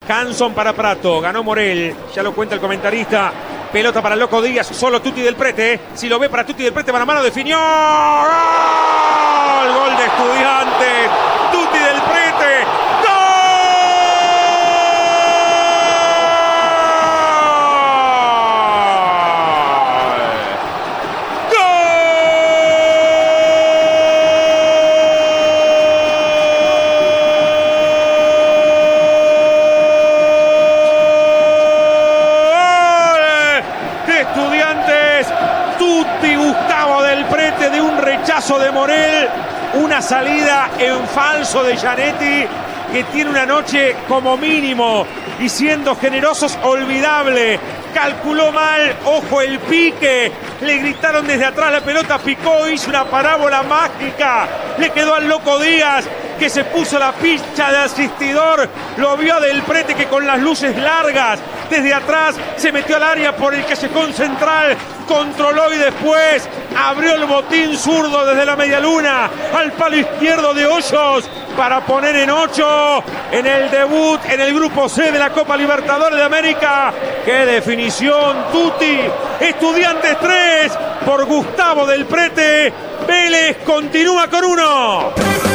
Hanson para Prato, ganó Morel, ya lo cuenta el comentarista. Pelota para el Loco Díaz, solo Tuti del Prete. Si lo ve para Tuti del Prete, mano a mano, definió. ¡Gol! Gol de Estudiantes. Tuti del Prete. De Morel, una salida en falso de Gianetti, que tiene una noche como mínimo y siendo generosos olvidable. Calculó mal, ojo el pique, le gritaron desde atrás, la pelota picó, hizo una parábola mágica, le quedó al Loco Díaz, que se puso la ficha de asistidor, lo vio a Del Prete, que con las luces largas desde atrás se metió al área por el callejón central, controló y después abrió el botín zurdo desde la medialuna al palo izquierdo de Hoyos para poner en 8 en el debut en el grupo C de la Copa Libertadores de América. ¡Qué definición, Tuti! Estudiantes 3 por Gustavo Del Prete. Vélez continúa con 1.